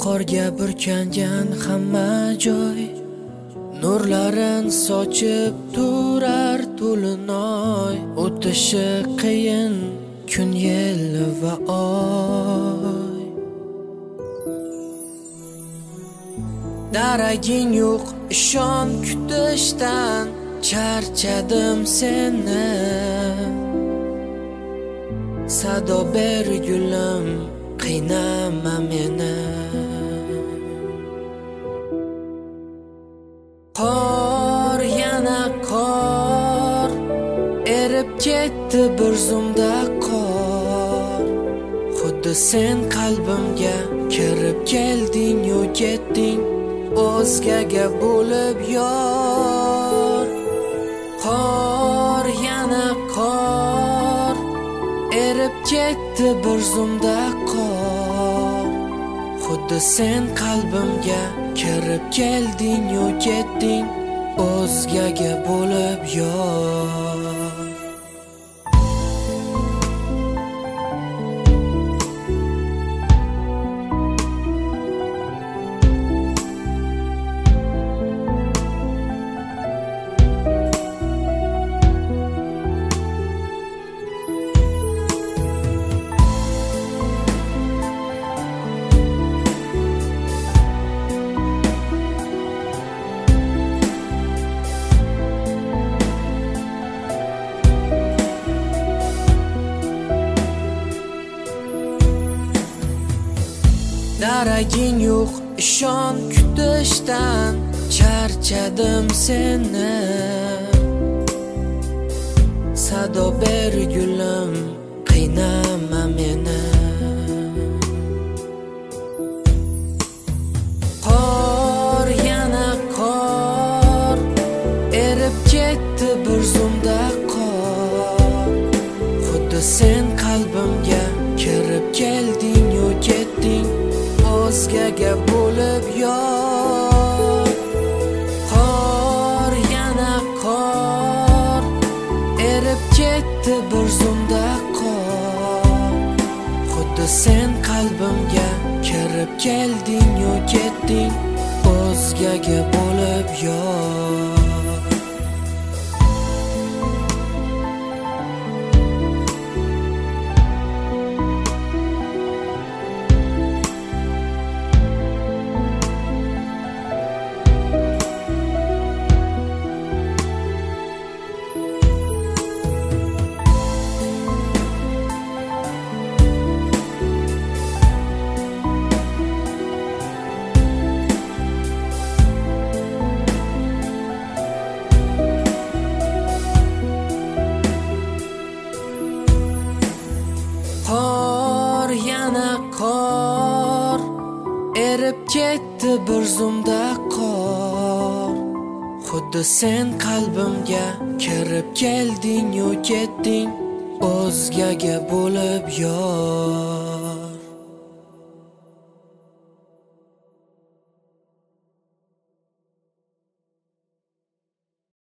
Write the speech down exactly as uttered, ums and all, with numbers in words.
qorga burkangan hamma joy, nurlarin sochib turar to'linoy. O'tishi qiyin kun, yil va oy. Daraging yo'q ishon kutishdan, charchadim seni. Sado ber gulim, qiynama meni. Qor yana qor, erib ketdi bir zumda qor. Xuddi sen qalbimga kirib kelding yo ketding, o'zgaga bo'lib yor. Qor yana qor, erib ketdi bir zumda qor. Xuddi sen qalbimga kirib kelding yo ketding, o'zgaga bo'lib yor. Daraging yo'q ishon kutishdan, charchadim seni. Sado ber gulim, qiynama meni. Qor yana qor, erib ketdi bir zumda qor. Xuddi sen qalbimga kirib kelding yo ketding, o'zgaga bo'lib yor. Qor yana qor, erib ketdi bir zumda qor. Xuddi sen qalbimga kirib kelding yo ketding, o'zgaga bo'lib yor. Qor yana qor, erib ketdi bir zumda qor. Xuddi sen qalbimga kirib kelding yo ketding, o'zgaga bo'lib yor.